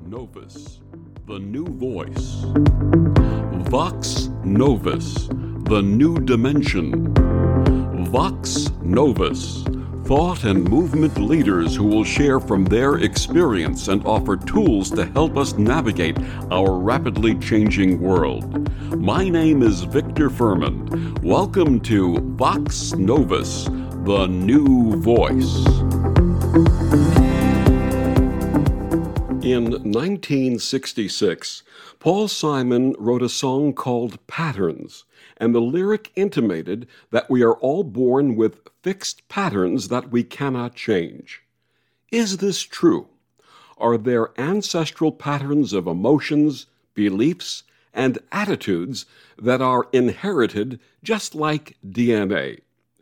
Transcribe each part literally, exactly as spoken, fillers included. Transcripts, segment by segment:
Novus, the new voice. Vox Novus, the new dimension. Vox Novus, thought and movement leaders who will share from their experience and offer tools to help us navigate our rapidly changing world. My name is Victor Furman. Welcome to Vox Novus, the new voice. In nineteen sixty-six, Paul Simon wrote a song called Patterns, and the lyric intimated that we are all born with fixed patterns that we cannot change. Is this true? Are there ancestral patterns of emotions, beliefs, and attitudes that are inherited just like D N A?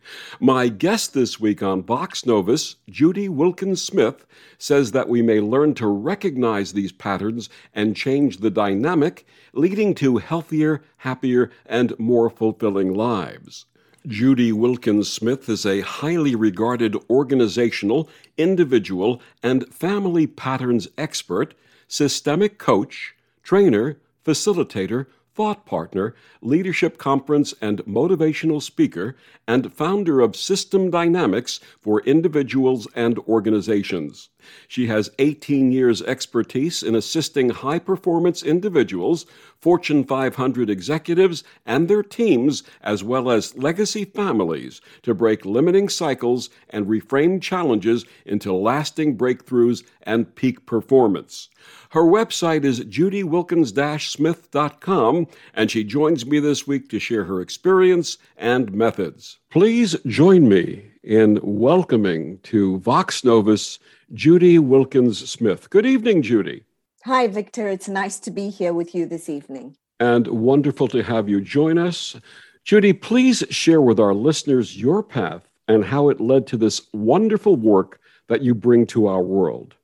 My guest this week on Vox Novus, Judy Wilkins Smith, says that we may learn to recognize these patterns and change the dynamic, leading to healthier, happier, and more fulfilling lives. Judy Wilkins Smith is a highly regarded organizational, individual, and family patterns expert, systemic coach, trainer, facilitator, thought partner, leadership conference and motivational speaker, and founder of System Dynamics for individuals and organizations. She has eighteen years expertise in assisting high-performance individuals, Fortune five hundred executives, and their teams, as well as legacy families, to break limiting cycles and reframe challenges into lasting breakthroughs and peak performance. Her website is judy wilkins dash smith dot com, and she joins me this week to share her experience and methods. Please join me in welcoming to Vox Novus, Judy Wilkins Smith. Good evening, Judy. Hi, Victor. It's nice to be here with you this evening. And wonderful to have you join us. Judy, please share with our listeners your path and how it led to this wonderful work that you bring to our world.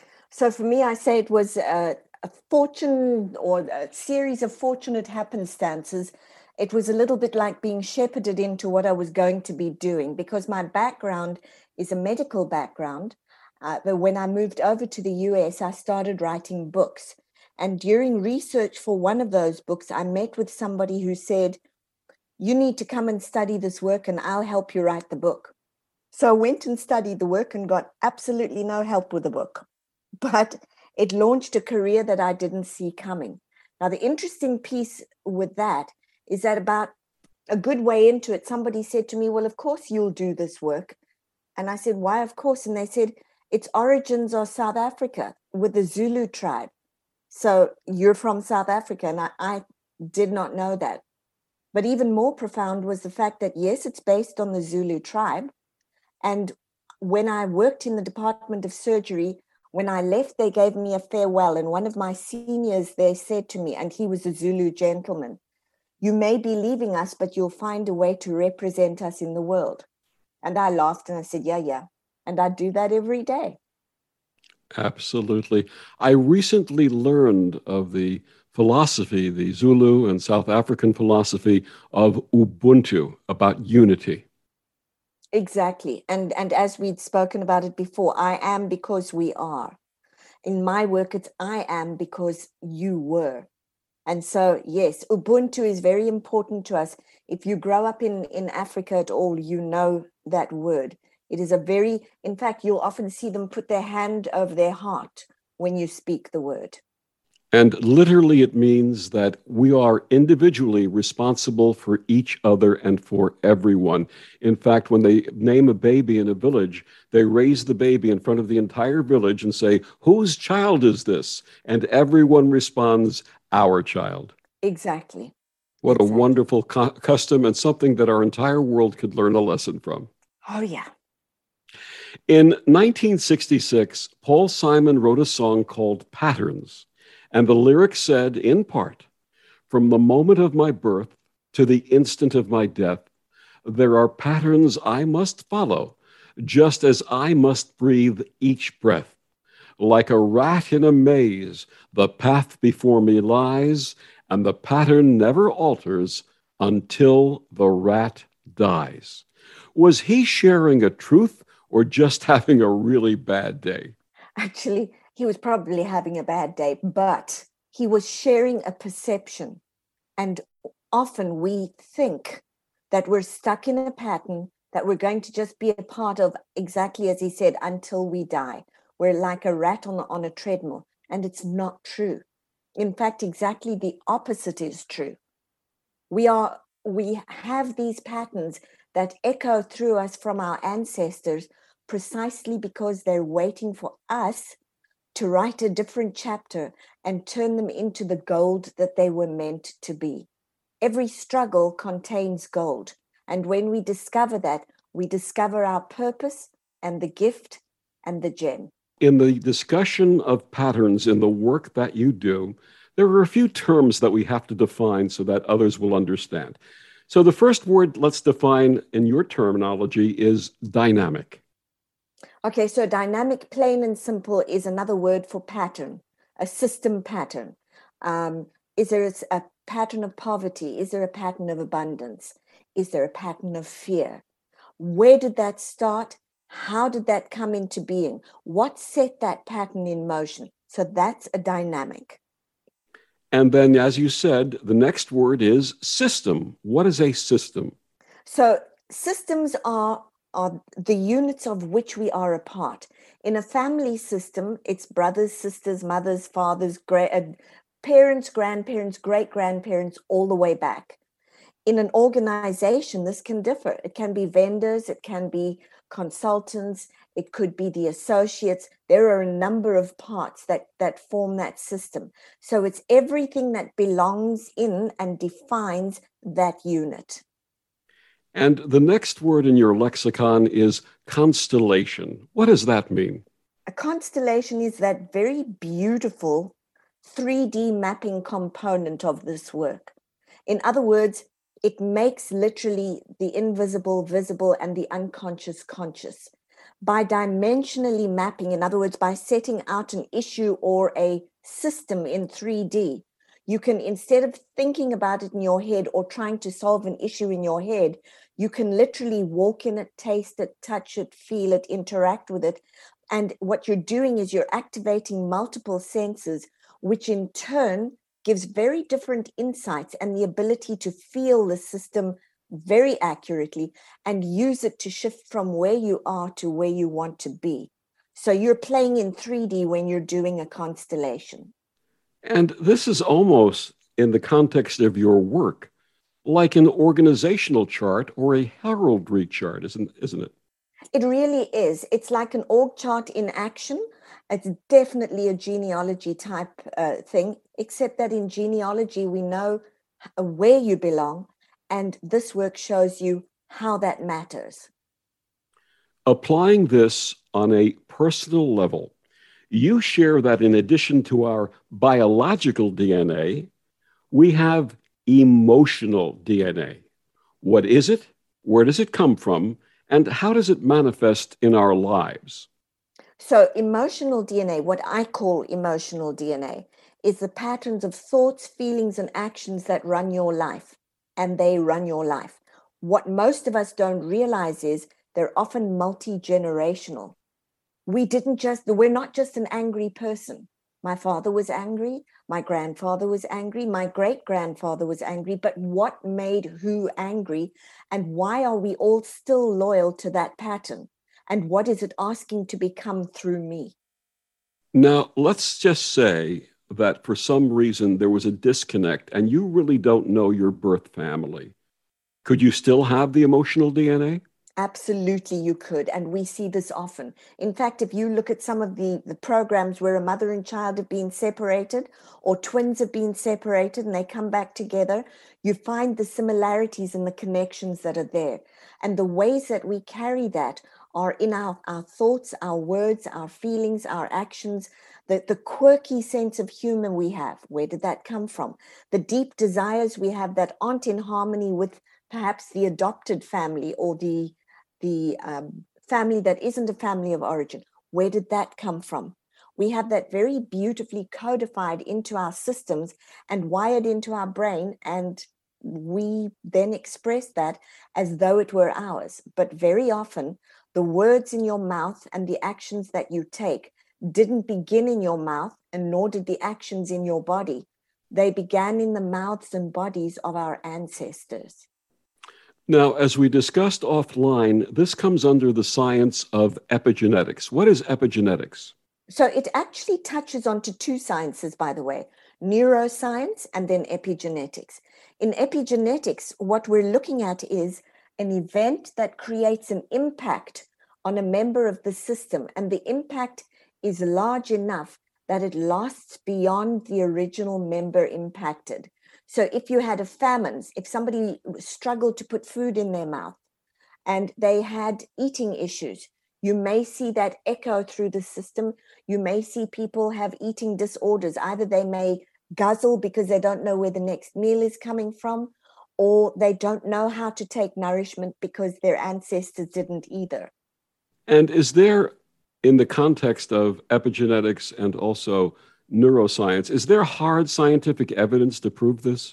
So for me, I say it was a, a fortune or a series of fortunate happenstances. It was a little bit like being shepherded into what I was going to be doing because my background is a medical background. Uh, but when I moved over to the U S, I started writing books. And during research for one of those books, I met with somebody who said, you need to come and study this work and I'll help you write the book. So I went and studied the work and got absolutely no help with the book. But it launched a career that I didn't see coming. Now, the interesting piece with that is that about a good way into it, somebody said to me, well, of course you'll do this work. And I said, why, of course? And they said, its origins are South Africa with the Zulu tribe. So you're from South Africa. And I, I did not know that. But even more profound was the fact that, yes, it's based on the Zulu tribe. And when I worked in the Department of Surgery, when I left, they gave me a farewell. And one of my seniors there said to me, and he was a Zulu gentleman, you may be leaving us, but you'll find a way to represent us in the world. And I laughed and I said, yeah, yeah. And I do that every day. Absolutely. I recently learned of the philosophy, the Zulu and South African philosophy of Ubuntu, about unity. Exactly. And and as we'd spoken about it before, I am because we are. In my work, it's I am because you were. And so, yes, Ubuntu is very important to us. If you grow up in, in Africa at all, you know that word. It is a very, in fact, you'll often see them put their hand over their heart when you speak the word. And literally it means that we are individually responsible for each other and for everyone. In fact, when they name a baby in a village, they raise the baby in front of the entire village and say, whose child is this? And everyone responds, our child. Exactly. What exactly. a wonderful cu- custom and something that our entire world could learn a lesson from. Oh, yeah. In nineteen sixty-six, Paul Simon wrote a song called Patterns. And the lyrics said, in part, from the moment of my birth to the instant of my death, there are patterns I must follow, just as I must breathe each breath. Like a rat in a maze, the path before me lies, and the pattern never alters until the rat dies. Was he sharing a truth or just having a really bad day? Actually, He was probably having a bad day, but he was sharing a perception. And often we think that we're stuck in a pattern, that we're going to just be a part of, exactly as he said, until we die. We're like a rat on, on a treadmill, and it's not true. In fact, exactly the opposite is true. We are we have these patterns that echo through us from our ancestors precisely because they're waiting for us to write a different chapter and turn them into the gold that they were meant to be. Every struggle contains gold. And when we discover that, we discover our purpose and the gift and the gem. In the discussion of patterns in the work that you do, there are a few terms that we have to define so that others will understand. So the first word let's define in your terminology is dynamic. Okay, so dynamic, plain and simple, is another word for pattern, a system pattern. Um, is there a, a pattern of poverty? Is there a pattern of abundance? Is there a pattern of fear? Where did that start? How did that come into being? What set that pattern in motion? So that's a dynamic. And then, as you said, the next word is system. What is a system? So systems are, are the units of which we are a part. In a family system, it's brothers, sisters, mothers, fathers, gra- uh, parents, grandparents, great-grandparents, all the way back. In an organization, this can differ. It can be vendors, it can be consultants, it could be the associates. There are a number of parts that, that form that system. So it's everything that belongs in and defines that unit. And the next word in your lexicon is constellation. What does that mean? A constellation is that very beautiful three D mapping component of this work. In other words, it makes literally the invisible visible and the unconscious conscious. By dimensionally mapping, in other words, by setting out an issue or a system in three D, you can, instead of thinking about it in your head or trying to solve an issue in your head, you can literally walk in it, taste it, touch it, feel it, interact with it. And what you're doing is you're activating multiple senses, which in turn gives very different insights and the ability to feel the system very accurately and use it to shift from where you are to where you want to be. So you're playing in three D when you're doing a constellation. And this is almost in the context of your work, like an organizational chart or a heraldry chart, isn't, isn't it? It really is. It's like an org chart in action. It's definitely a genealogy type uh, thing, except that in genealogy, we know where you belong, and this work shows you how that matters. Applying this on a personal level, you share that in addition to our biological D N A, we have emotional D N A. What is it? Where does it come from? And how does it manifest in our lives? So emotional D N A, what I call emotional D N A, is the patterns of thoughts, feelings, and actions that run your life, and they run your life. What most of us don't realize is they're often multi-generational. We didn't just, we're not just an angry person. My father was angry, my grandfather was angry, my great-grandfather was angry, but what made who angry, and why are we all still loyal to that pattern? And what is it asking to become through me? Now, let's just say that for some reason there was a disconnect and you really don't know your birth family. Could you still have the emotional D N A? Absolutely, you could. And we see this often. In fact, if you look at some of the, the programs where a mother and child have been separated or twins have been separated and they come back together, you find the similarities and the connections that are there. And the ways that we carry that are in our, our thoughts, our words, our feelings, our actions, the, the quirky sense of humor we have. Where did that come from? The deep desires we have that aren't in harmony with perhaps the adopted family or the the um, family that isn't a family of origin. Where did that come from? We have that very beautifully codified into our systems and wired into our brain, and we then express that as though it were ours. But very often, the words in your mouth and the actions that you take didn't begin in your mouth, and nor did the actions in your body. They began in the mouths and bodies of our ancestors. Now, as we discussed offline, this comes under the science of epigenetics. What is epigenetics? So it actually touches onto two sciences, by the way, neuroscience and then epigenetics. In epigenetics, what we're looking at is an event that creates an impact on a member of the system, and the impact is large enough that it lasts beyond the original member impacted. So if you had a famine, if somebody struggled to put food in their mouth and they had eating issues, you may see that echo through the system. You may see people have eating disorders. Either they may guzzle because they don't know where the next meal is coming from, or they don't know how to take nourishment because their ancestors didn't either. And is there, in the context of epigenetics and also neuroscience, is there hard scientific evidence to prove this?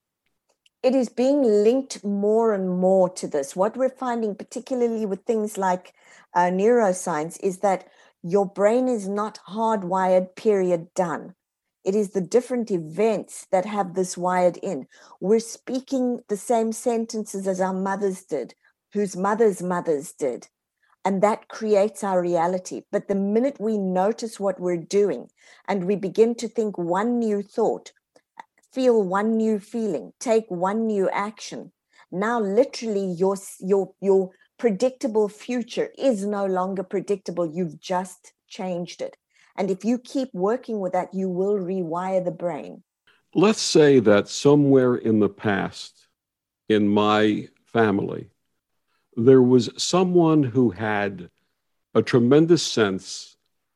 It is being linked more and more to this. What we're finding, particularly with things like uh, neuroscience, is that your brain is not hardwired, period, done. It is the different events that have this wired in. We're speaking the same sentences as our mothers did, whose mothers' mothers did. And that creates our reality. But the minute we notice what we're doing and we begin to think one new thought, feel one new feeling, take one new action, now literally your, your, your predictable future is no longer predictable. You've just changed it. And if you keep working with that, you will rewire the brain. Let's say that somewhere in the past, in my family, there was someone who had a tremendous sense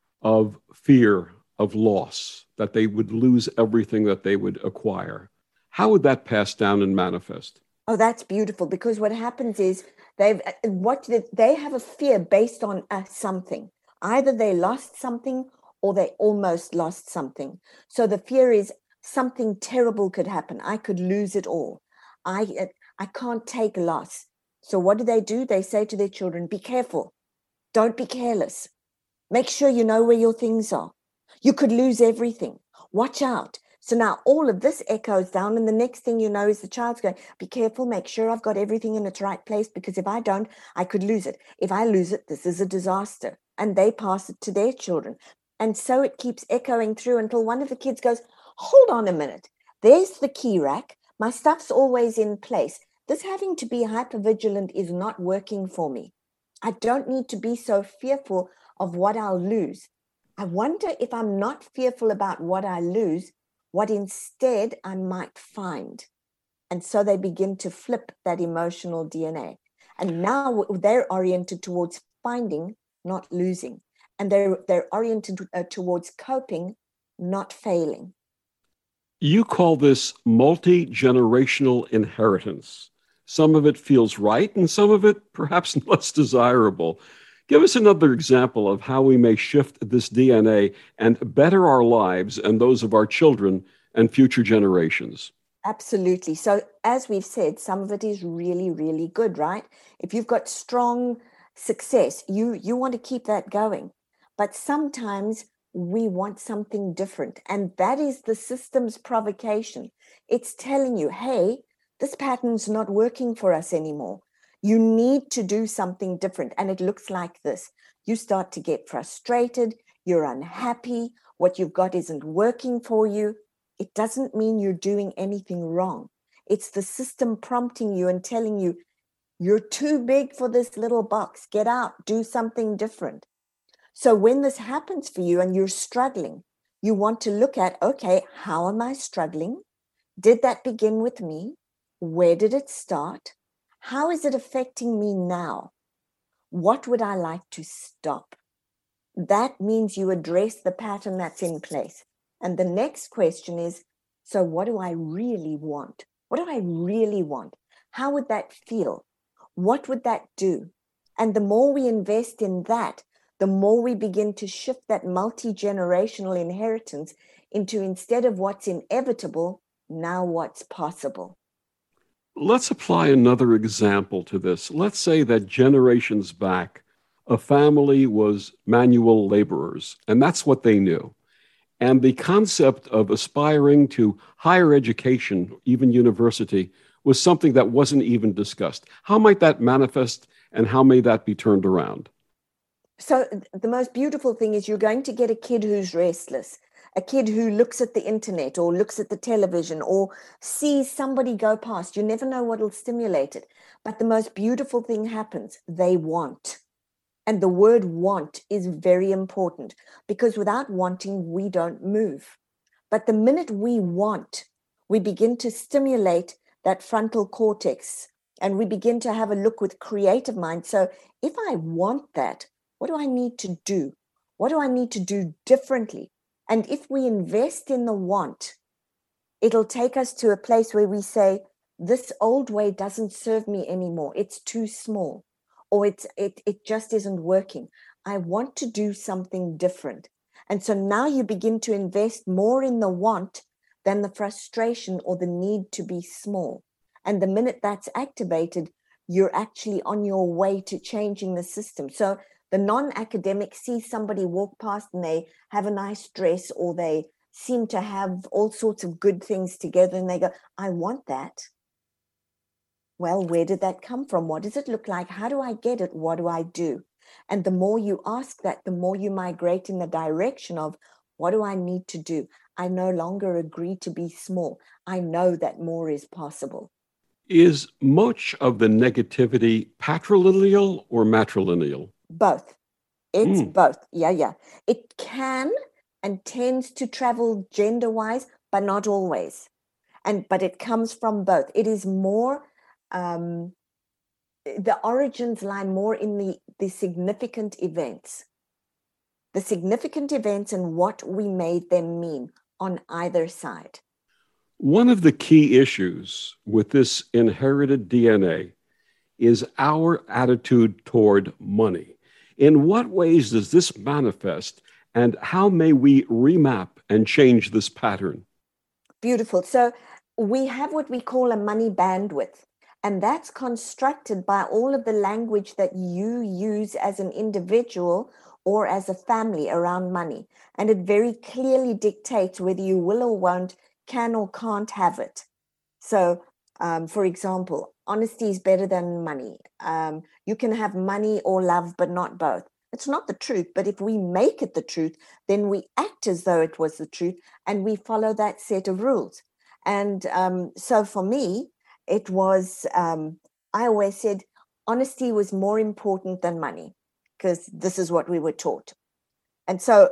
of fear of loss, that they would lose everything that they would acquire. How would that pass down and manifest? Oh, that's beautiful, because what happens is they've what they have a fear based on uh, something. Either they lost something or they almost lost something. So the fear is something terrible could happen. I could lose it all. I I can't take loss. So what do they do? They say to their children, be careful. Don't be careless. Make sure you know where your things are. You could lose everything. Watch out. So now all of this echoes down, and the next thing you know is the child's going, be careful, make sure I've got everything in its right place, because if I don't, I could lose it. If I lose it, this is a disaster. And they pass it to their children. And so it keeps echoing through until one of the kids goes, hold on a minute. There's the key rack. My stuff's always in place. This having to be hypervigilant is not working for me. I don't need to be so fearful of what I'll lose. I wonder if I'm not fearful about what I lose, what instead I might find. And so they begin to flip that emotional D N A. And now they're oriented towards finding, not losing. And they're, they're oriented uh, towards coping, not failing. You call this multi-generational inheritance. Some of it feels right, and some of it perhaps less desirable. Give us another example of how we may shift this D N A and better our lives and those of our children and future generations. Absolutely. So as we've said, some of it is really, really good, right? If you've got strong success, you, you want to keep that going. But sometimes we want something different. And that is the system's provocation. It's telling you, hey, this pattern's not working for us anymore. You need to do something different. And it looks like this. You start to get frustrated. You're unhappy. What you've got isn't working for you. It doesn't mean you're doing anything wrong. It's the system prompting you and telling you, you're too big for this little box. Get out. Do something different. So when this happens for you and you're struggling, you want to look at, okay, how am I struggling? Did that begin with me? Where did it start? How is it affecting me now? What would I like to stop? That means you address the pattern that's in place. And the next question is, so what do I really want? What do I really want? How would that feel? What would that do? And the more we invest in that, the more we begin to shift that multi-generational inheritance into, instead of what's inevitable, now what's possible. Let's apply another example to this. Let's say that generations back, a family was manual laborers, and that's what they knew. And the concept of aspiring to higher education, even university, was something that wasn't even discussed. How might that manifest and how may that be turned around? So the most beautiful thing is you're going to get a kid who's restless, a kid who looks at the internet or looks at the television or sees somebody go past. You never know what will stimulate it. But the most beautiful thing happens. They want. And the word want is very important because without wanting, we don't move. But the minute we want, we begin to stimulate that frontal cortex and we begin to have a look with creative mind. So if I want that, what do I need to do? What do I need to do differently? And if we invest in the want, it'll take us to a place where we say, this old way doesn't serve me anymore. It's too small, or it's it, it just isn't working. I want to do something different. And so now you begin to invest more in the want than the frustration or the need to be small. And the minute that's activated, you're actually on your way to changing the system. So the non-academic sees somebody walk past and they have a nice dress or they seem to have all sorts of good things together and they go, I want that. Well, where did that come from? What does it look like? How do I get it? What do I do? And the more you ask that, the more you migrate in the direction of what do I need to do? I no longer agree to be small. I know that more is possible. Is much of the negativity patrilineal or matrilineal? Both. It's Mm. both. Yeah, yeah. It can and tends to travel gender wise, but not always. And but it comes from both. It is more um, the origins lie more in the the significant events, the significant events and what we made them mean on either side. One of the key issues with this inherited D N A is our attitude toward money. In what ways does this manifest, and how may we remap and change this pattern? Beautiful. So we have what we call a money bandwidth, and that's constructed by all of the language that you use as an individual or as a family around money. And it very clearly dictates whether you will or won't, can or can't have it. So, um, for example, honesty is better than money. Um, you can have money or love, but not both. It's not the truth, but if we make it the truth, then we act as though it was the truth and we follow that set of rules. And um, so for me, it was, um, I always said, honesty was more important than money because this is what we were taught. And so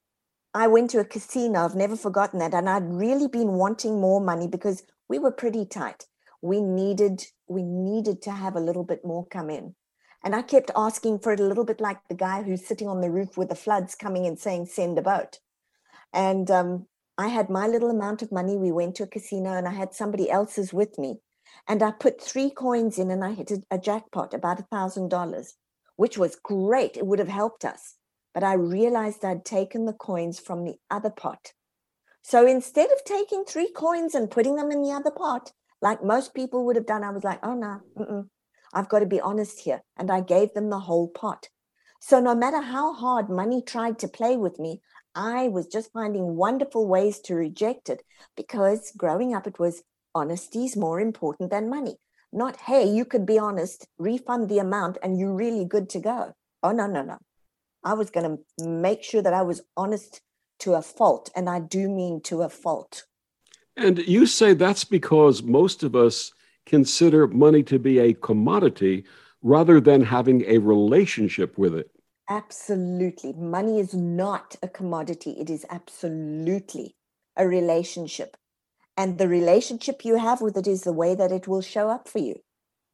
I went to a casino. I've never forgotten that. And I'd really been wanting more money because we were pretty tight. We needed, we needed to have a little bit more come in. And I kept asking for it a little bit like the guy who's sitting on the roof with the floods coming and saying, send a boat. And um, I had my little amount of money. We went to a casino and I had somebody else's with me. And I put three coins in and I hit a, a jackpot, about a thousand dollars, which was great. It would have helped us. But I realized I'd taken the coins from the other pot. So instead of taking three coins and putting them in the other pot, like most people would have done, I was like, oh no, mm-mm. I've got to be honest here. And I gave them the whole pot. So no matter how hard money tried to play with me, I was just finding wonderful ways to reject it because growing up, it was honesty is more important than money. Not, hey, you could be honest, refund the amount and you're really good to go. Oh, no, no, no. I was going to make sure that I was honest to a fault. And I do mean to a fault. And you say that's because most of us consider money to be a commodity rather than having a relationship with it. Absolutely. Money is not a commodity. It is absolutely a relationship. And the relationship you have with it is the way that it will show up for you.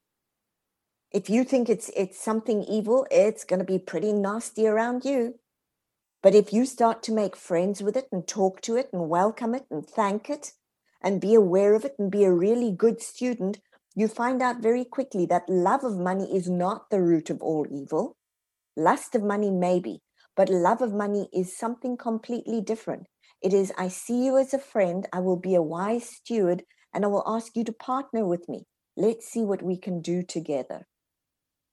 If you think it's it's something evil, it's going to be pretty nasty around you. But if you start to make friends with it and talk to it and welcome it and thank it and be aware of it and be a really good student, you find out very quickly that love of money is not the root of all evil. Lust of money, maybe, but love of money is something completely different. It is, I see you as a friend, I will be a wise steward, and I will ask you to partner with me. Let's see what we can do together.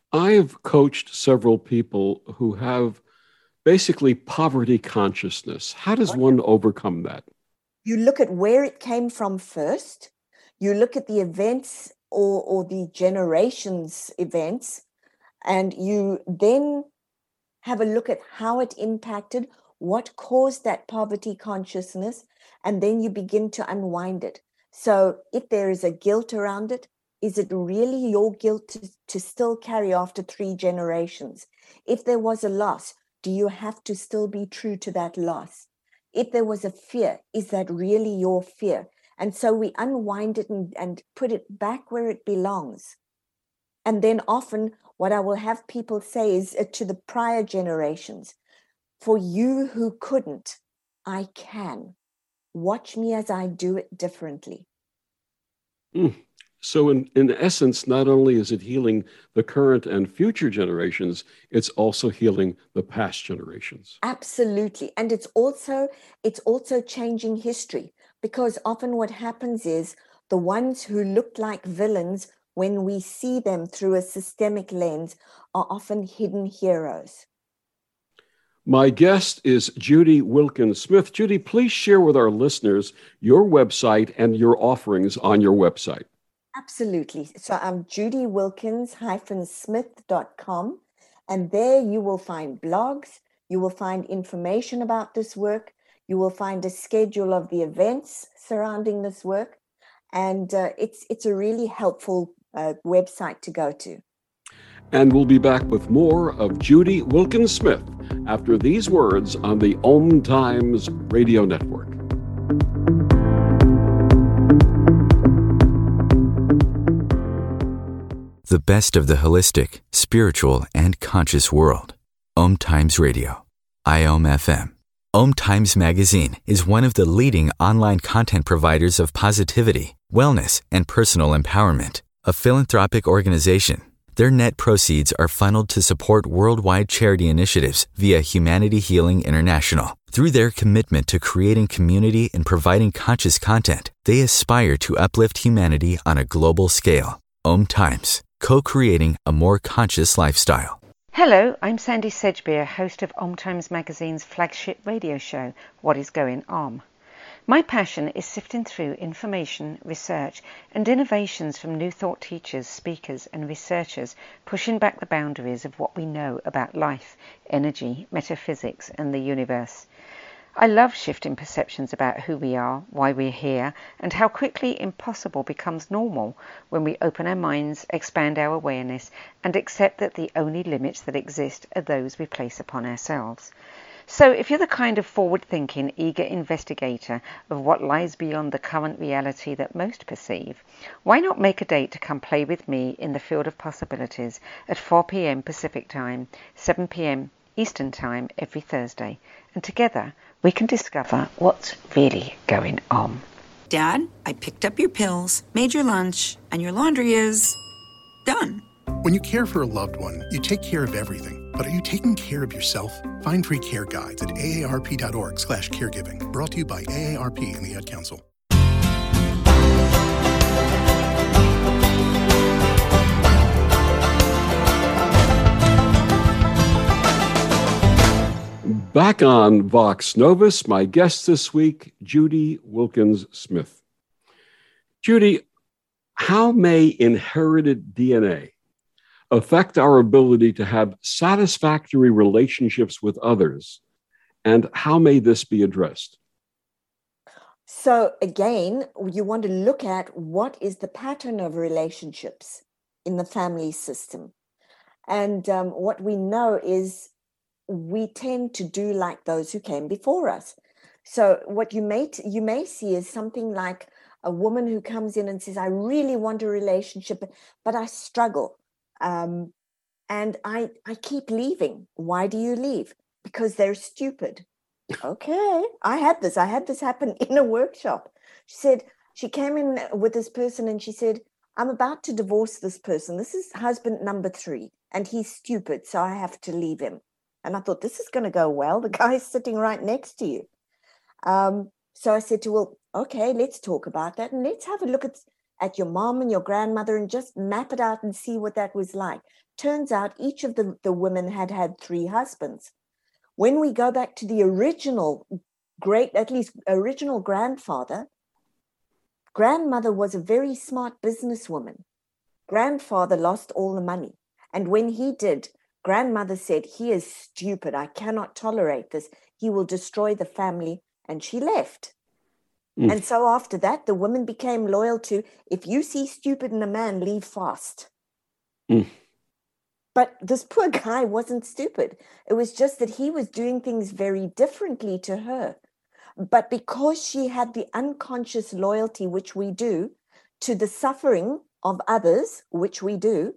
I've coached several people who have basically poverty consciousness. How does one overcome that? You look at where it came from first. You look at the events or, or the generations events, and you then have a look at how it impacted, what caused that poverty consciousness, and then you begin to unwind it. So if there is a guilt around it, is it really your guilt to, to still carry after three generations? If there was a loss, do you have to still be true to that loss? If there was a fear, is that really your fear? And so we unwind it and, and put it back where it belongs. And then often what I will have people say is uh, to the prior generations, for you who couldn't, I can. Watch me as I do it differently. Mm. So in, in essence, not only is it healing the current and future generations, it's also healing the past generations. Absolutely. And it's also, it's also changing history, because often what happens is the ones who look like villains, when we see them through a systemic lens, are often hidden heroes. My guest is Judy Wilkins Smith. Judy, please share with our listeners your website and your offerings on your website. Absolutely. So I'm judy wilkins smith dot com, and there you will find blogs, you will find information about this work, you will find a schedule of the events surrounding this work, and uh, it's it's a really helpful uh, website to go to. And we'll be back with more of Judy Wilkins Smith after these words on the Om Times Radio Network. The best of the holistic, spiritual, and conscious world. Om Times Radio. I O M F M. Om Times Magazine is one of the leading online content providers of positivity, wellness, and personal empowerment. A philanthropic organization, their net proceeds are funneled to support worldwide charity initiatives via Humanity Healing International. Through their commitment to creating community and providing conscious content, they aspire to uplift humanity on a global scale. Om Times, co-creating a more conscious lifestyle. Hello, I'm Sandy Sedgbeer, host of Om Times Magazine's flagship radio show, What is Going Om. My passion is sifting through information, research, and innovations from New Thought teachers, speakers, and researchers, pushing back the boundaries of what we know about life, energy, metaphysics, and the universe. I love shifting perceptions about who we are, why we're here, and how quickly impossible becomes normal when we open our minds, expand our awareness, and accept that the only limits that exist are those we place upon ourselves. So if you're the kind of forward-thinking, eager investigator of what lies beyond the current reality that most perceive, why not make a date to come play with me in the field of possibilities at four p.m. Pacific Time, seven p.m. Eastern Time every Thursday, and together we can discover what's really going on. Dad, I picked up your pills, made your lunch, and your laundry is done. When you care for a loved one, you take care of everything. But are you taking care of yourself? Find free care guides at A A R P dot org slash caregiving. Brought to you by A A R P and the Ad Council. Back on Vox Novus, my guest this week, Judy Wilkins Smith. Judy, how may inherited D N A affect our ability to have satisfactory relationships with others, and how may this be addressed? So again, you want to look at what is the pattern of relationships in the family system. And um, what we know is we tend to do like those who came before us. So what you may t- you may see is something like a woman who comes in and says, I really want a relationship, but I struggle. Um, and I, I keep leaving. Why do you leave? Because they're stupid. Okay, I had this. I had this happen in a workshop. She said, she came in with this person and she said, I'm about to divorce this person. This is husband number three, and he's stupid, so I have to leave him. And I thought, this is going to go well. The guy's sitting right next to you. Um, so I said to her, well, okay, let's talk about that. And let's have a look at, at your mom and your grandmother and just map it out and see what that was like. Turns out each of the, the women had had three husbands. When we go back to the original great, at least original grandfather, grandmother was a very smart businesswoman. Grandfather lost all the money. And when he did, grandmother said, he is stupid. I cannot tolerate this. He will destroy the family. And she left. Mm. And so after that, the women became loyal to, if you see stupid in a man, leave fast. Mm. But this poor guy wasn't stupid. It was just that he was doing things very differently to her. But because she had the unconscious loyalty, which we do, to the suffering of others, which we do,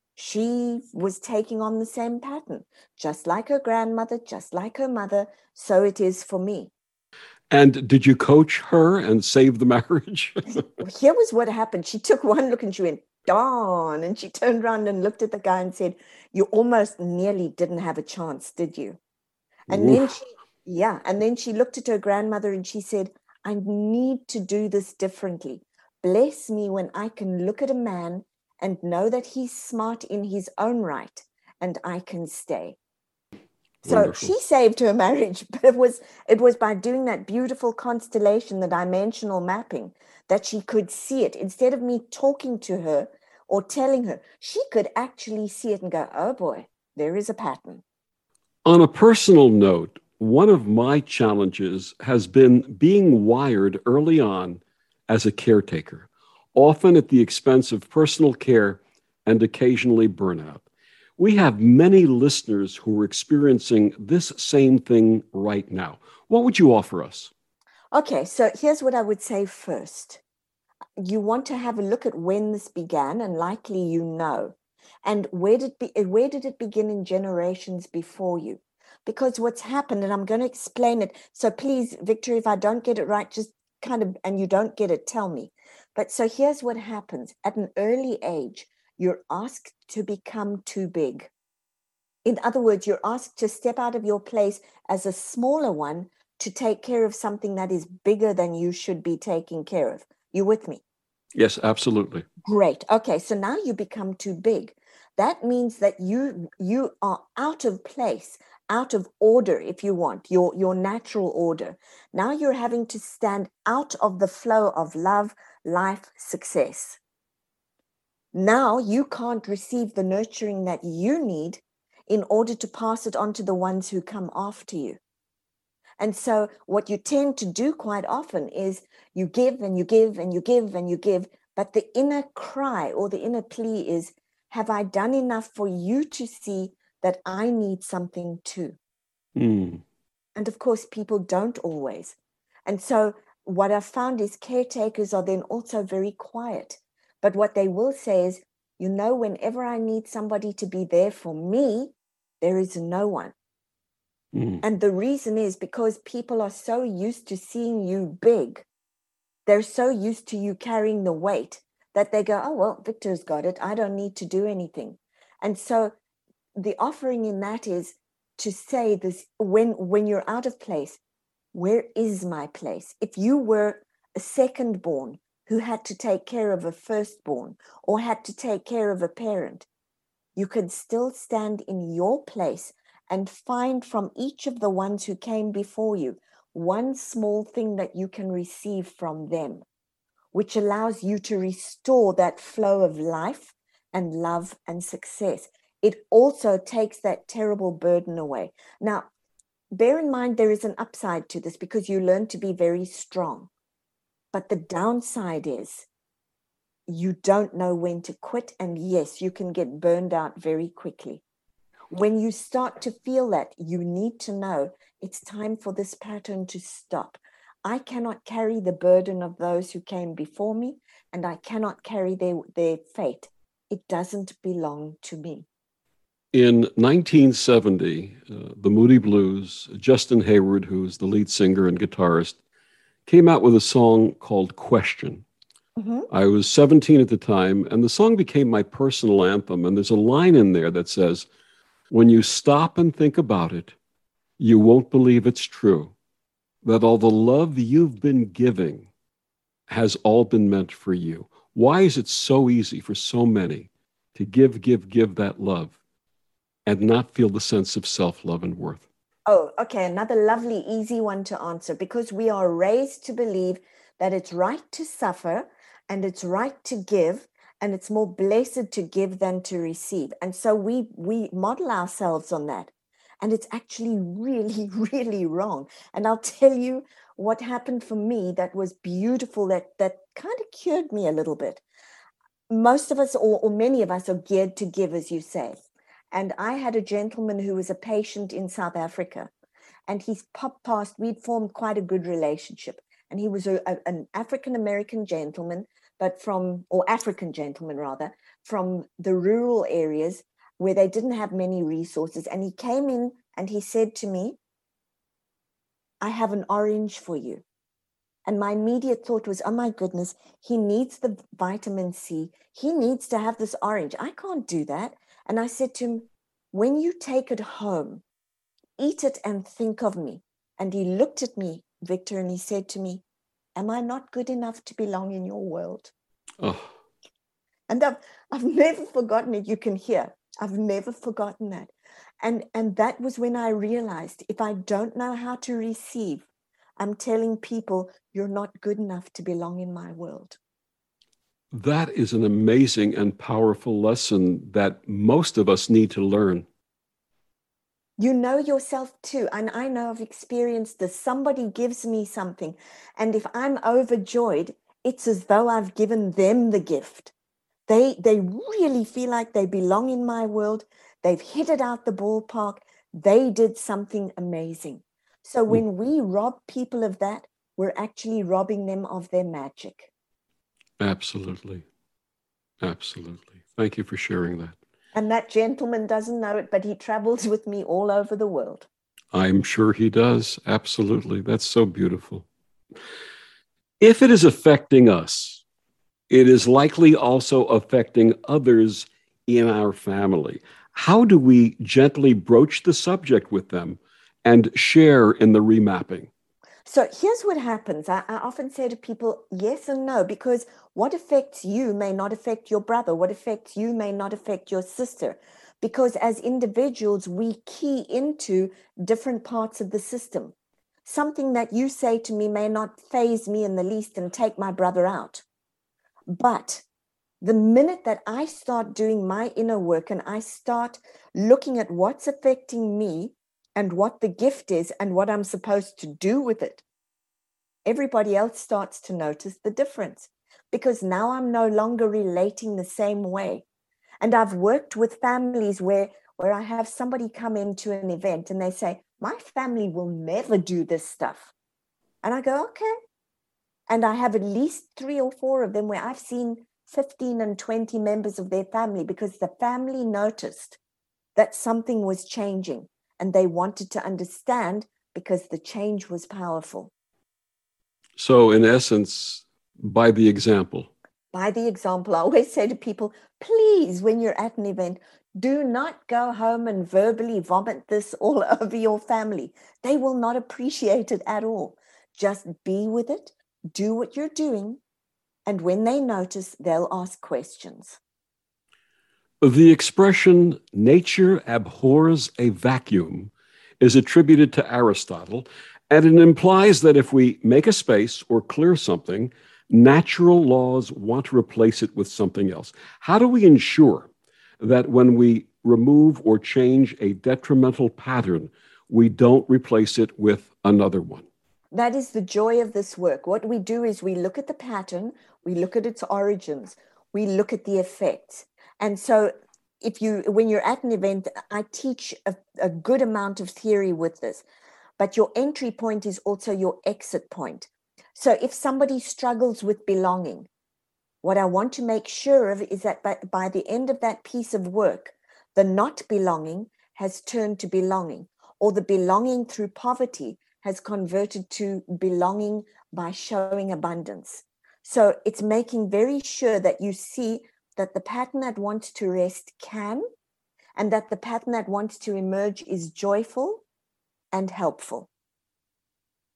she was taking on the same pattern. Just like her grandmother, just like her mother, so it is for me. And did you coach her and save the marriage? Here was what happened. She took one look and she went, darn. And she turned around and looked at the guy and said, you almost nearly didn't have a chance, did you? And Oof. then she, yeah. And then she looked at her grandmother and she said, I need to do this differently. Bless me when I can look at a man and know that he's smart in his own right and I can stay. So Wonderful. She saved her marriage, but it was it was by doing that beautiful constellation, the dimensional mapping, that she could see it. Instead of me talking to her or telling her, she could actually see it and go, oh boy, there is a pattern. On a personal note, one of my challenges has been being wired early on as a caretaker, often at the expense of personal care and occasionally burnout. We have many listeners who are experiencing this same thing right now. What would you offer us? Okay, so here's what I would say first. You want to have a look at when this began, and likely you know. And where did, be, where did it begin in generations before you? Because what's happened, and I'm going to explain it. So please, Victor, if I don't get it right, just kind of, and you don't get it, tell me. But so here's what happens. At an early age, you're asked to become too big. In other words, you're asked to step out of your place as a smaller one to take care of something that is bigger than you should be taking care of. You with me? Yes, absolutely. Great. Okay, so now you become too big. That means that you you are out of place, out of order, if you want, your, your natural order. Now you're having to stand out of the flow of love, life, success. Now you can't receive the nurturing that you need in order to pass it on to the ones who come after you. And so what you tend to do quite often is you give and you give and you give and you give, but the inner cry or the inner plea is, have I done enough for you to see that I need something too? Mm. And of course, people don't always. And so what I've found is caretakers are then also very quiet. But what they will say is, you know, whenever I need somebody to be there for me, there is no one. Mm. And the reason is because people are so used to seeing you big. They're so used to you carrying the weight that they go, oh, well, Victor's got it. I don't need to do anything. And so the offering in that is to say this, when, when you're out of place, where is my place? If you were a second born who had to take care of a firstborn or had to take care of a parent, you could still stand in your place and find from each of the ones who came before you one small thing that you can receive from them, which allows you to restore that flow of life and love and success. It also takes that terrible burden away. Now, bear in mind there is an upside to this because you learn to be very strong. But the downside is you don't know when to quit. And yes, you can get burned out very quickly. When you start to feel that, you need to know it's time for this pattern to stop. I cannot carry the burden of those who came before me, and I cannot carry their, their fate. It doesn't belong to me. In nineteen seventy, uh, the Moody Blues, Justin Hayward, who's the lead singer and guitarist, came out with a song called Question. Mm-hmm. I was seventeen at the time, and the song became my personal anthem. And there's a line in there that says, when you stop and think about it, you won't believe it's true, that all the love you've been giving has all been meant for you. Why is it so easy for so many to give, give, give that love and not feel the sense of self-love and worth? Oh, okay. Another lovely, easy one to answer, because we are raised to believe that it's right to suffer and it's right to give, and it's more blessed to give than to receive. And so we we model ourselves on that. And it's actually really, really wrong. And I'll tell you what happened for me that was beautiful, that that kind of cured me a little bit. Most of us, or, or many of us, are geared to give, as you say. And I had a gentleman who was a patient in South Africa, and he's popped past. We'd formed quite a good relationship. And he was a, a, an African-American gentleman, but from, or African gentleman rather, from the rural areas where they didn't have many resources. And he came in and he said to me, "I have an orange for you." And my immediate thought was, oh my goodness, he needs the vitamin C. He needs to have this orange. I can't do that. And I said to him, when you take it home, eat it and think of me. And he looked at me, Victor, and he said to me, am I not good enough to belong in your world? Oh. And I've, I've never forgotten it. You can hear, I've never forgotten that. And, and that was when I realized, if I don't know how to receive, I'm telling people, you're not good enough to belong in my world. That is an amazing and powerful lesson that most of us need to learn. You know yourself too. And I know I've experienced this. Somebody gives me something, and if I'm overjoyed, it's as though I've given them the gift. They, they really feel like they belong in my world. They've hit it out the ballpark. They did something amazing. So when we rob people of that, we're actually robbing them of their magic. Absolutely. Absolutely. Thank you for sharing that. And that gentleman doesn't know it, but he travels with me all over the world. I'm sure he does. Absolutely. That's so beautiful. If it is affecting us, it is likely also affecting others in our family. How do we gently broach the subject with them and share in the remapping? So here's what happens. I, I often say to people, yes and no, because what affects you may not affect your brother. What affects you may not affect your sister. Because as individuals, we key into different parts of the system. Something that you say to me may not faze me in the least and take my brother out. But the minute that I start doing my inner work and I start looking at what's affecting me and what the gift is and what I'm supposed to do with it, everybody else starts to notice the difference, because now I'm no longer relating the same way. And I've worked with families where, where I have somebody come into an event and they say, my family will never do this stuff. And I go, okay. And I have at least three or four of them where I've seen fifteen and twenty members of their family, because the family noticed that something was changing and they wanted to understand, because the change was powerful. So in essence, by the example. By the example, I always say to people, please, when you're at an event, do not go home and verbally vomit this all over your family. They will not appreciate it at all. Just be with it, do what you're doing, and when they notice, they'll ask questions. The expression, nature abhors a vacuum, is attributed to Aristotle, and it implies that if we make a space or clear something, natural laws want to replace it with something else. How do we ensure that when we remove or change a detrimental pattern, we don't replace it with another one? That is the joy of this work. What we do is we look at the pattern, we look at its origins, we look at the effects. And so if you, when you're at an event, I teach a, a good amount of theory with this, but your entry point is also your exit point. So if somebody struggles with belonging, what I want to make sure of is that by, by the end of that piece of work, the not belonging has turned to belonging, or the belonging through poverty has converted to belonging by showing abundance. So it's making very sure that you see that the pattern that wants to rest can, and that the pattern that wants to emerge is joyful and helpful.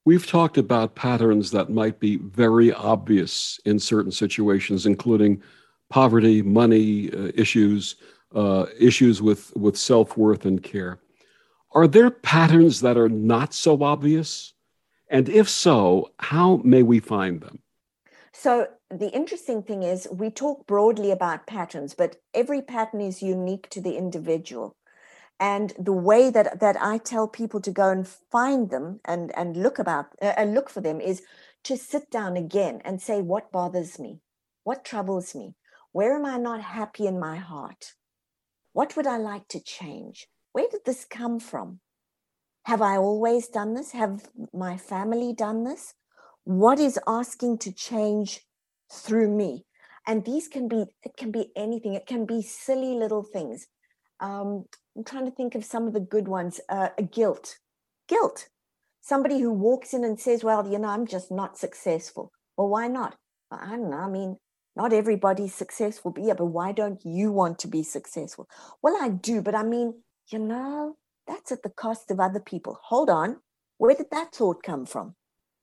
We've talked about patterns that might be very obvious in certain situations, including poverty, money uh, issues, uh, issues with, with self-worth and care. Are there patterns that are not so obvious? And if so, how may we find them? So the interesting thing is we talk broadly about patterns, but every pattern is unique to the individual. And the way that, that I tell people to go and find them and, and look about uh, and look for them is to sit down again and say, what bothers me? What troubles me? Where am I not happy in my heart? What would I like to change? Where did this come from? Have I always done this? Have my family done this? What is asking to change through me? And these can be, it can be anything. It can be silly little things. Um, I'm trying to think of some of the good ones. Uh, guilt, guilt. Somebody who walks in and says, well, you know, I'm just not successful. Well, why not? Well, I don't know. I mean, not everybody's successful, but yeah, but why don't you want to be successful? Well, I do, but I mean, you know, that's at the cost of other people. Hold on. Where did that thought come from?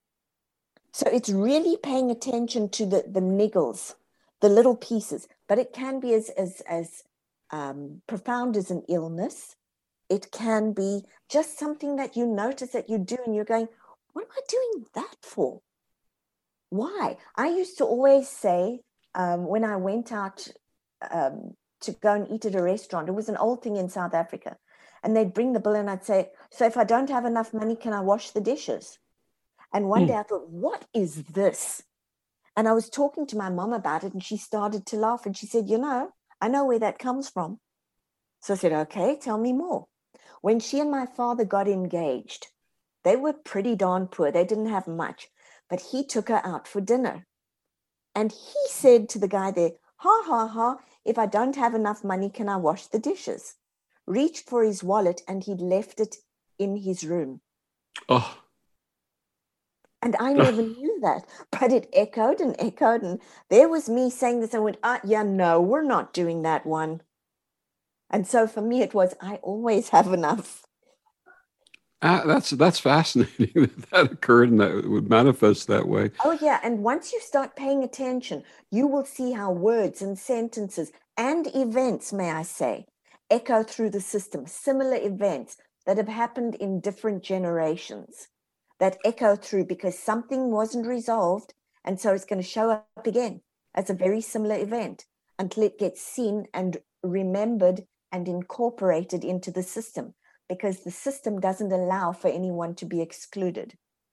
So it's really paying attention to the, the niggles, the little pieces, but it can be as, as, as um, profound as an illness. It can be just something that you notice that you do and you're going, what am I doing that for? Why? I used to always say um, when I went out um, to go and eat at a restaurant, it was an old thing in South Africa, and they'd bring the bill and I'd say, so if I don't have enough money, can I wash the dishes? And one mm. day I thought, what is this? And I was talking to my mom about it and she started to laugh and she said, you know, I know where that comes from. So I said, okay, tell me more. When she and my father got engaged, they were pretty darn poor. They didn't have much, but he took her out for dinner. And he said to the guy there, ha, ha, ha, if I don't have enough money, can I wash the dishes? Reached for his wallet and he'd left it in his room. Oh. And I never knew that, but it echoed and echoed. And there was me saying this. I went, ah, yeah, no, we're not doing that one. And so for me, it was, I always have enough. Uh, that's that's fascinating that that occurred and that it would manifest that way. Oh, yeah. And once you start paying attention, you will see how words and sentences and events, may I say, echo through the system, similar events that have happened in different generations that echo through because something wasn't resolved. And so it's going to show up again as a very similar event until it gets seen and remembered and incorporated into the system, because the system doesn't allow for anyone to be excluded.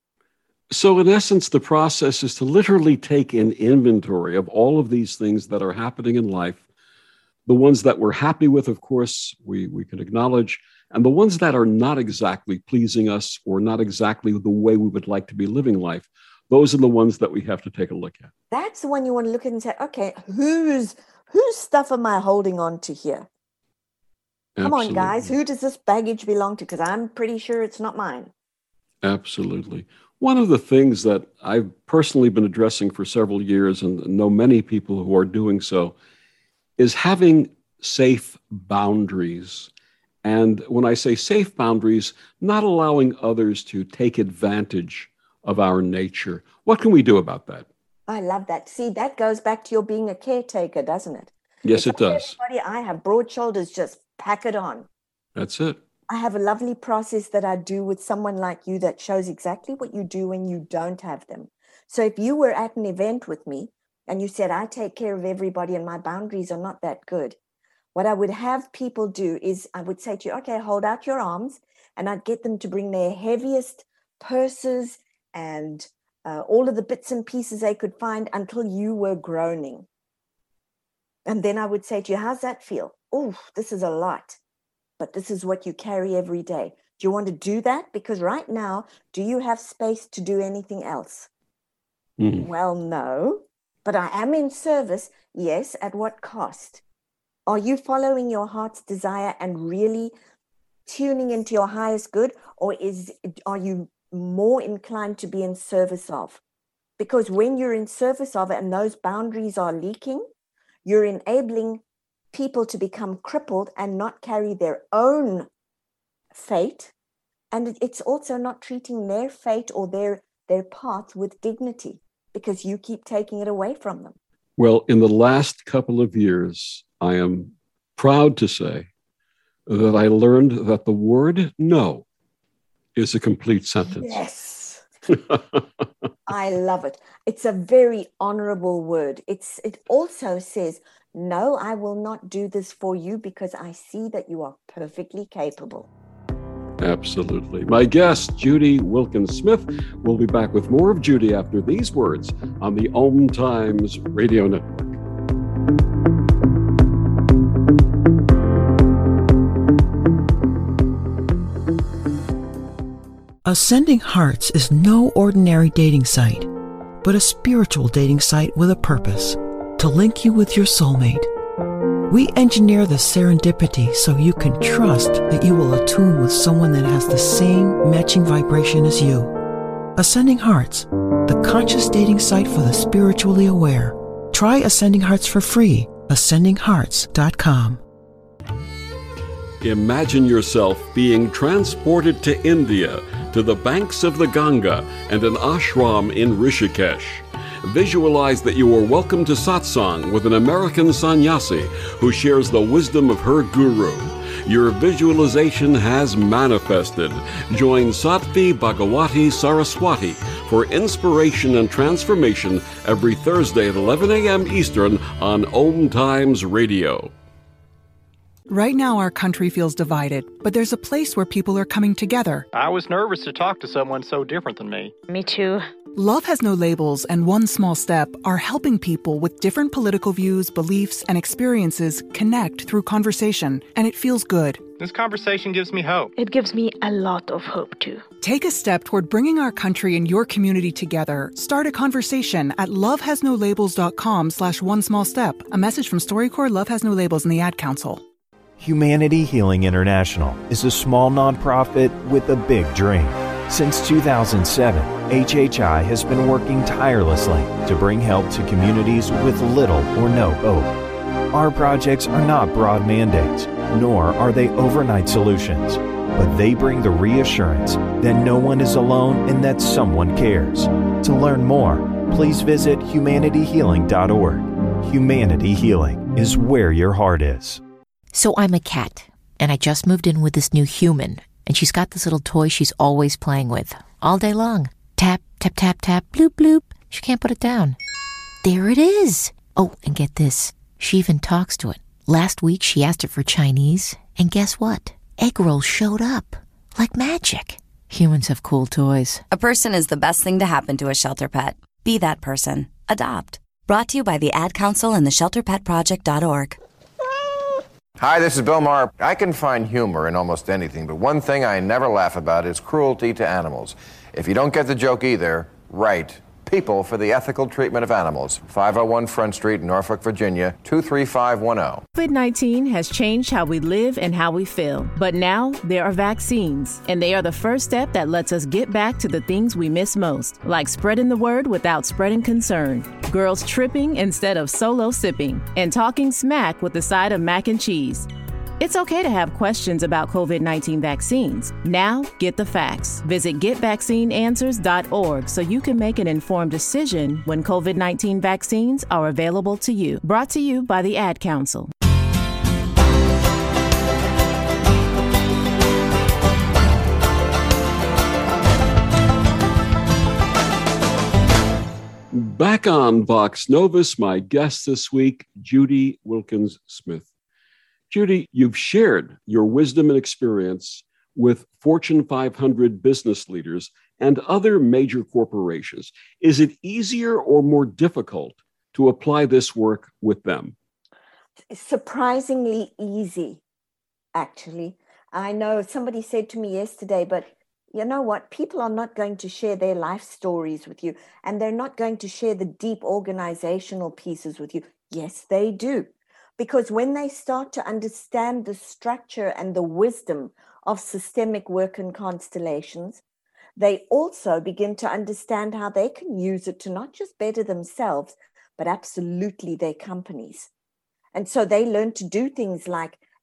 So in essence, the process is to literally take an inventory of all of these things that are happening in life. The ones that we're happy with, of course, we, we can acknowledge, and the ones that are not exactly pleasing us or not exactly the way we would like to be living life, those are the ones that we have to take a look at. That's the one you want to look at and say, okay, whose whose stuff am I holding on to here? Come Absolutely. on, guys, who does this baggage belong to? Because I'm pretty sure it's not mine. Absolutely. One of the things that I've personally been addressing for several years and know many people who are doing so is having safe boundaries. And when I say safe boundaries, not allowing others to take advantage of our nature. What can we do about that? I love that. See, that goes back to your being a caretaker, doesn't it? Yes, if it does. Everybody, I have broad shoulders, just pack it on. That's it. I have a lovely process that I do with someone like you that shows exactly what you do when you don't have them. So if you were at an event with me and you said, I take care of everybody and my boundaries are not that good, what I would have people do is I would say to you, okay, hold out your arms, and I'd get them to bring their heaviest purses and uh, all of the bits and pieces they could find until you were groaning. And then I would say to you, how's that feel? Oh, this is a lot, but this is what you carry every day. Do you want to do that? Because right now, do you have space to do anything else? Mm-hmm. Well, no, but I am in service. Yes, at what cost? Are you following your heart's desire and really tuning into your highest good, or is are you more inclined to be in service of? Because when you're in service of it and those boundaries are leaking, you're enabling people to become crippled and not carry their own fate And it's also not treating their fate or their, their path with dignity, because you keep taking it away from them. Well, in the last couple of years, I am proud to say that I learned that the word no is a complete sentence. Yes. I love it. It's a very honorable word. It's it also says, no, I will not do this for you because I see that you are perfectly capable. Absolutely. My guest, Judy Wilkins Smith, will be back with more of Judy after these words on the Om Times Radio Network. Ascending Hearts is no ordinary dating site, but a spiritual dating site with a purpose, to link you with your soulmate. We engineer the serendipity so you can trust that you will attune with someone that has the same matching vibration as you. Ascending Hearts, the conscious dating site for the spiritually aware. Try Ascending Hearts for free, ascending hearts dot com. Imagine yourself being transported to India, to the banks of the Ganga and an ashram in Rishikesh. Visualize that you are welcome to satsang with an American sannyasi who shares the wisdom of her guru. Your visualization has manifested. Join Sattvi Bhagawati Saraswati for inspiration and transformation every Thursday at eleven a.m. Eastern on Om Times Radio. Right now, our country feels divided, but there's a place where people are coming together. I was nervous to talk to someone so different than me. Me too. Love Has No Labels and One Small Step are helping people with different political views, beliefs, and experiences connect through conversation, and it feels good. This conversation gives me hope. It gives me a lot of hope, too. Take a step toward bringing our country and your community together. Start a conversation at lovehasnolabels.com slash one small step. A message from StoryCorps, Love Has No Labels, and the Ad Council. Humanity Healing International is a small nonprofit with a big dream. Since two thousand seven, H H I has been working tirelessly to bring help to communities with little or no hope. Our projects are not broad mandates, nor are they overnight solutions, but they bring the reassurance that no one is alone and that someone cares. To learn more, please visit humanity healing dot org. Humanity Healing is where your heart is. So I'm a cat, and I just moved in with this new human, and she's got this little toy she's always playing with, all day long. Tap, tap, tap, tap, bloop, bloop. She can't put it down. There it is. Oh, and get this. She even talks to it. Last week, she asked it for Chinese, and guess what? Egg rolls showed up. Like magic. Humans have cool toys. A person is the best thing to happen to a shelter pet. Be that person. Adopt. Brought to you by the Ad Council and the shelter pet project dot org. Hi, this is Bill Maher. I can find humor in almost anything, but one thing I never laugh about is cruelty to animals. If you don't get the joke either, write People for the Ethical Treatment of Animals, five oh one Front Street, Norfolk, Virginia, two three five one oh. COVID nineteen has changed how we live and how we feel. But now there are vaccines, and they are the first step that lets us get back to the things we miss most, like spreading the word without spreading concern, girls tripping instead of solo sipping, and talking smack with a side of mac and cheese. It's okay to have questions about COVID nineteen vaccines. Now, get the facts. Visit get vaccine answers dot org so you can make an informed decision when COVID nineteen vaccines are available to you. Brought to you by the Ad Council. Back on Vox Novus, my guest this week, Judy Wilkins Smith. Judy, you've shared your wisdom and experience with Fortune five hundred business leaders and other major corporations. Is it easier or more difficult to apply this work with them? Surprisingly easy, actually. I know somebody said to me yesterday, but you know what? People are not going to share their life stories with you, and they're not going to share the deep organizational pieces with you. Yes, they do. Because when they start to understand the structure and the wisdom of systemic work and constellations, they also begin to understand how they can use it to not just better themselves, but absolutely their companies. And so they learn to do things like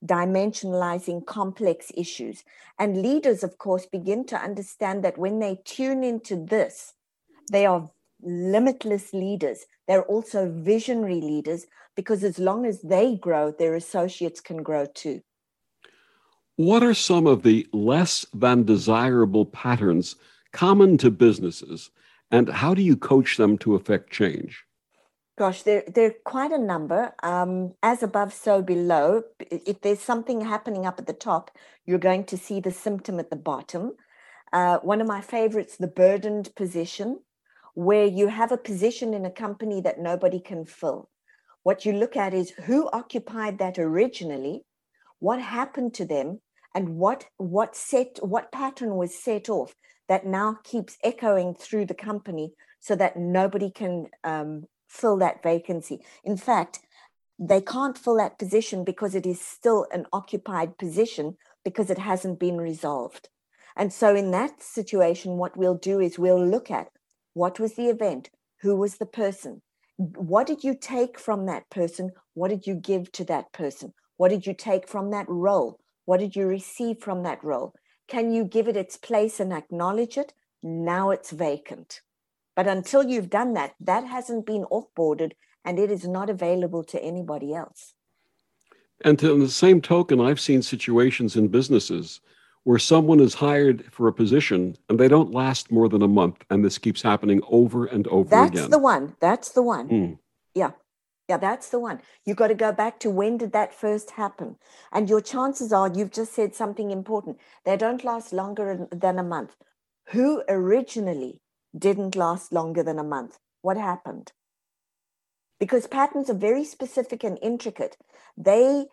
dimensionalizing complex issues. And leaders, of course, begin to understand that when they tune into this, they are limitless leaders. They're also visionary leaders, because as long as they grow, their associates can grow too. What are some of the less than desirable patterns common to businesses, and how do you coach them to affect change? Gosh, there, there are quite a number. Um, as above, so below. If there's something happening up at the top, you're going to see the symptom at the bottom. Uh, one of my favorites, the burdened position, where you have a position in a company that nobody can fill. What you look at is who occupied that originally, what happened to them, and what, what, set, what pattern was set off that now keeps echoing through the company so that nobody can um, fill that vacancy. In fact, they can't fill that position because it is still an occupied position because it hasn't been resolved. And so in that situation, what we'll do is we'll look at what was the event, who was the person, what did you take from that person, what did you give to that person, what did you take from that role, what did you receive from that role? Can you give it its place and acknowledge it? Now it's vacant. But until you've done that, that hasn't been offboarded and it is not available to anybody else. And to, on the same token, I've seen situations in businesses where someone is hired for a position and they don't last more than a month. And this keeps happening over and over that's again. That's the one. That's the one. Mm. Yeah. Yeah, that's the one. You've got to go back to when did that first happen? And your chances are, you've just said something important. They don't last longer than a month. Who originally didn't last longer than a month? What happened? Because patterns are very specific and intricate. They,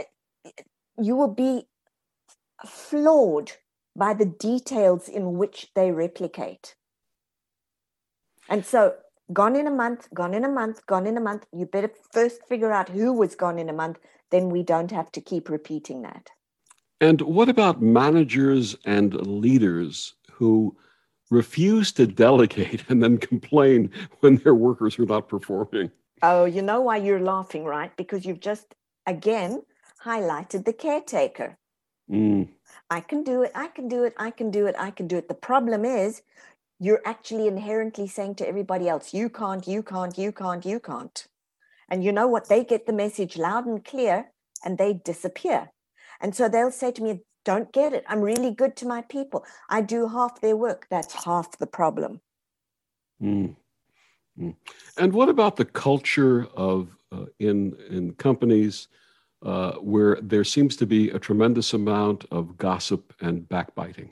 you will be floored by the details in which they replicate. And so, gone in a month, gone in a month, gone in a month. You better first figure out who was gone in a month. Then we don't have to keep repeating that. And what about managers and leaders who refuse to delegate and then complain when their workers are not performing? Oh, you know why you're laughing, right? Because you've just, again, highlighted the caretaker. Mm. I can do it, I can do it, I can do it, I can do it. The problem is, you're actually inherently saying to everybody else, you can't, you can't, you can't, you can't. And you know what? They get the message loud and clear and they disappear. And so they'll say to me, don't get it. I'm really good to my people. I do half their work. That's half the problem. Mm. Mm. And what about the culture of uh, in, in companies uh, where there seems to be a tremendous amount of gossip and backbiting?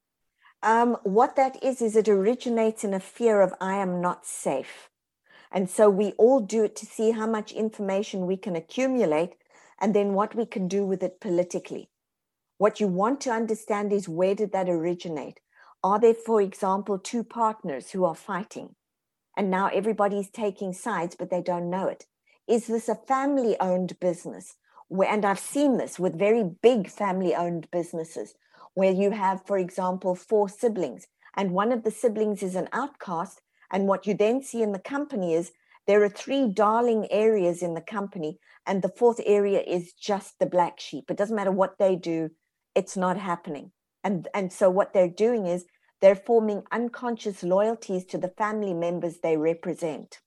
Um, what that is, is it originates in a fear of I am not safe. And so we all do it to see how much information we can accumulate and then what we can do with it politically. What you want to understand is, where did that originate? Are there, for example, two partners who are fighting and now everybody's taking sides, but they don't know it? Is this a family-owned business? Where, and I've seen this with very big family-owned businesses, where you have, for example, four siblings, and one of the siblings is an outcast. And what you then see in the company is there are three darling areas in the company, and the fourth area is just the black sheep. It doesn't matter what they do, it's not happening. And, and so what they're doing is they're forming unconscious loyalties to the family members they represent.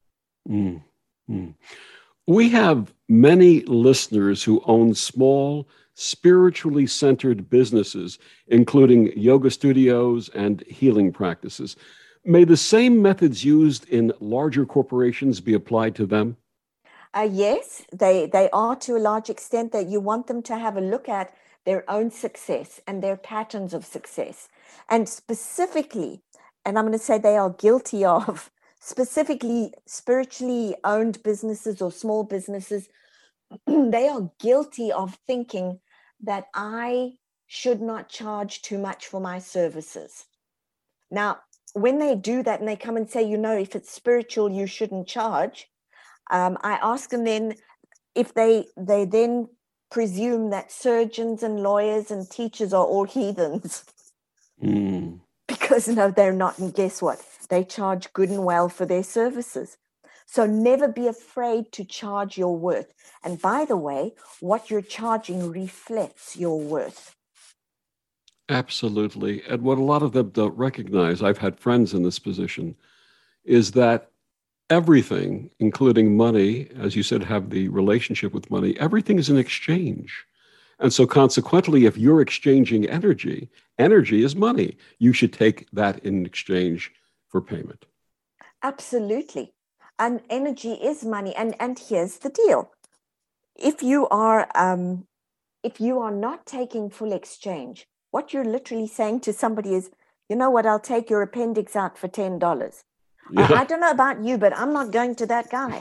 Mm, mm. We have many listeners who own small, spiritually centered businesses, including yoga studios and healing practices. May the same methods used in larger corporations be applied to them? Uh, yes, they, they are to a large extent. That you want them to have a look at their own success and their patterns of success. And specifically, and I'm going to say they are guilty of, specifically spiritually owned businesses or small businesses, they are guilty of thinking that I should not charge too much for my services. Now, when they do that and they come and say, you know, if it's spiritual, you shouldn't charge, um, I ask them then if they they then presume that surgeons and lawyers and teachers are all heathens. Mm. Because no, they're not. And guess what? They charge good and well for their services. So never be afraid to charge your worth. And by the way, what you're charging reflects your worth. Absolutely. And what a lot of them don't recognize, I've had friends in this position, is that everything, including money, as you said, have the relationship with money, everything is an exchange. And so consequently, if you're exchanging energy, energy is money. You should take that in exchange for payment. Absolutely. And energy is money. And, and here's the deal. If you are um, if you are not taking full exchange, what you're literally saying to somebody is, you know what, I'll take your appendix out for ten dollars. Yeah. I, I don't know about you, but I'm not going to that guy.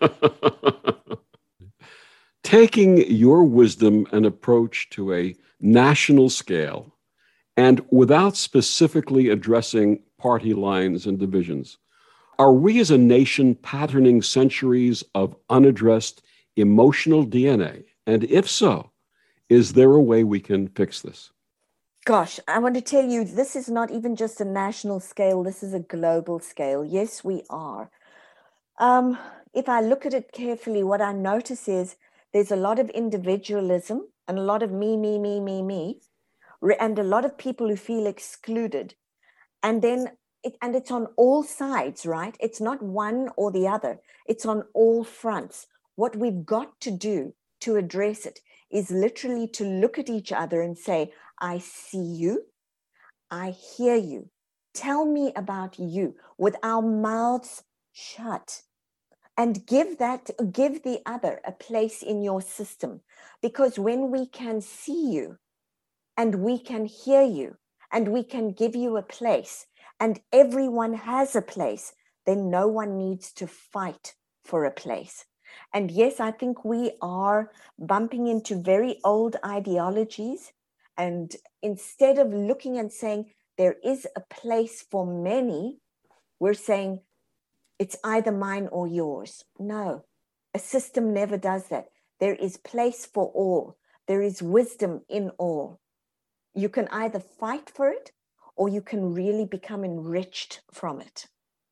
Taking your wisdom and approach to a national scale and without specifically addressing party lines and divisions, are we as a nation patterning centuries of unaddressed emotional D N A? And if so, is there a way we can fix this? Gosh, I want to tell you, this is not even just a national scale. This is a global scale. Yes, we are. Um, if I look at it carefully, what I notice is there's a lot of individualism and a lot of me, me, me, me, me, and a lot of people who feel excluded. And then, it, and it's on all sides, right? It's not one or the other. It's on all fronts. What we've got to do to address it is literally to look at each other and say, I see you, I hear you. Tell me about you, with our mouths shut. And give that, give the other a place in your system. Because when we can see you, and we can hear you, and we can give you a place, and everyone has a place, then no one needs to fight for a place. And yes, I think we are bumping into very old ideologies. And instead of looking and saying there is a place for many, we're saying it's either mine or yours. No, a system never does that. There is place for all. There is wisdom in all. You can either fight for it or you can really become enriched from it.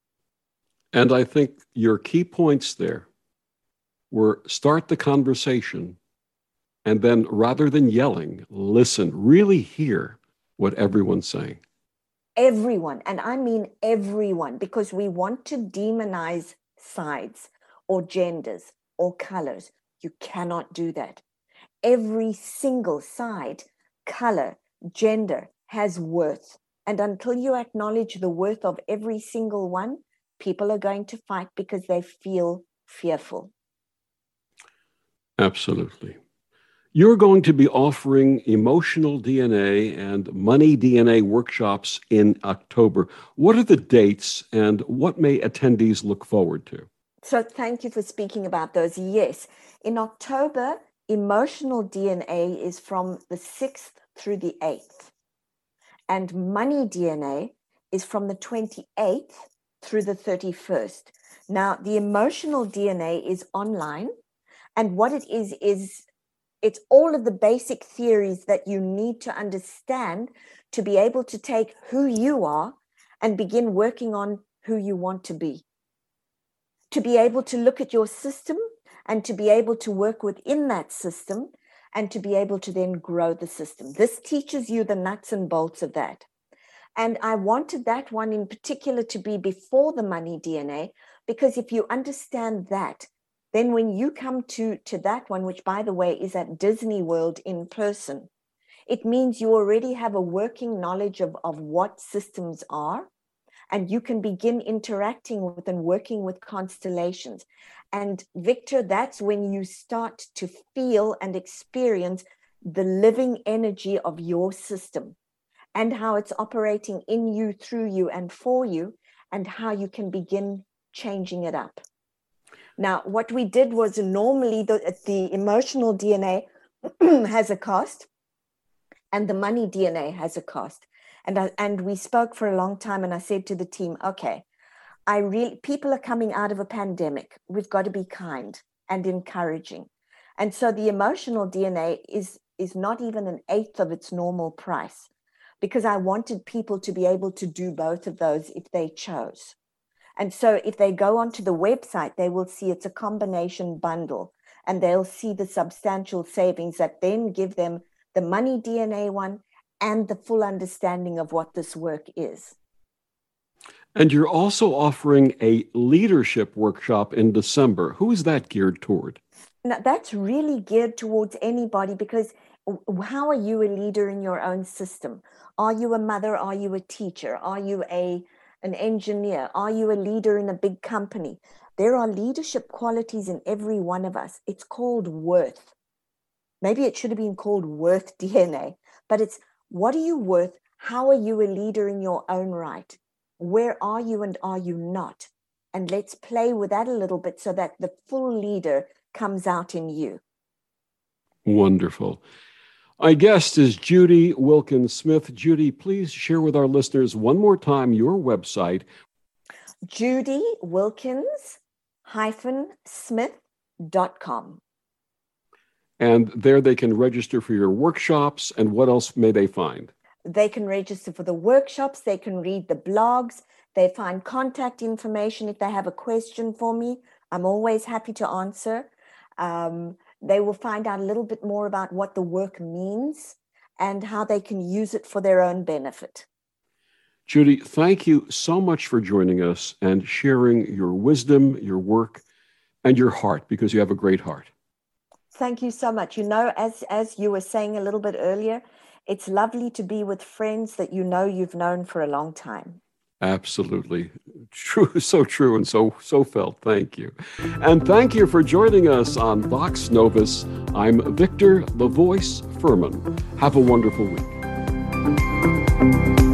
And I think your key points there were start the conversation, and then rather than yelling, listen, really hear what everyone's saying. Everyone, and I mean everyone, because we want to demonize sides or genders or colors. You cannot do that. Every single side, color, gender has worth. And until you acknowledge the worth of every single one, people are going to fight because they feel fearful. Absolutely. You're going to be offering emotional D N A and money D N A workshops in October. What are the dates and what may attendees look forward to? So thank you for speaking about those. Yes, in October, emotional D N A is from the sixth through the eighth. And money D N A is from the twenty-eighth through the thirty-first. Now, the emotional D N A is online. And what it is, is it's all of the basic theories that you need to understand to be able to take who you are and begin working on who you want to be. To be able to look at your system and to be able to work within that system and to be able to then grow the system. This teaches you the nuts and bolts of that. And I wanted that one in particular to be before the money D N A, because if you understand that, then when you come to, to that one, which by the way is at Disney World in person, it means you already have a working knowledge of, of what systems are, and you can begin interacting with and working with constellations. And Victor, that's when you start to feel and experience the living energy of your system and how it's operating in you, through you, and for you, and how you can begin changing it up. Now, what we did was normally the, the emotional D N A has a cost and the money D N A has a cost. And, I, and we spoke for a long time and I said to the team, okay, I really, people are coming out of a pandemic. We've got to be kind and encouraging. And so the emotional D N A is, is not even an eighth of its normal price, because I wanted people to be able to do both of those if they chose. And so if they go onto the website, they will see it's a combination bundle, and they'll see the substantial savings that then give them the money D N A one and the full understanding of what this work is. And you're also offering a leadership workshop in December. Who is that geared toward? Now, that's really geared towards anybody, because how are you a leader in your own system? Are you a mother? Are you a teacher? Are you a an engineer? Are you a leader in a big company? There are leadership qualities in every one of us. It's called worth. Maybe it should have been called worth D N A, but it's what are you worth? How are you a leader in your own right? Where are you and are you not? And let's play with that a little bit so that the full leader comes out in you. Wonderful. My guest is Judy Wilkins Smith. Judy, please share with our listeners one more time your website. Judy Wilkins Smith dot com. And there they can register for your workshops. And what else may they find? They can register for the workshops. They can read the blogs. They find contact information if they have a question for me. I'm always happy to answer. Um, they will find out a little bit more about what the work means and how they can use it for their own benefit. Judy, thank you so much for joining us and sharing your wisdom, your work, and your heart, because you have a great heart. Thank you so much. You know, as, as you were saying a little bit earlier, it's lovely to be with friends that you know you've known for a long time. Absolutely. True, so true and so so felt. Thank you. And thank you for joining us on Vox Novus. I'm Victor the Voice Furman. Have a wonderful week.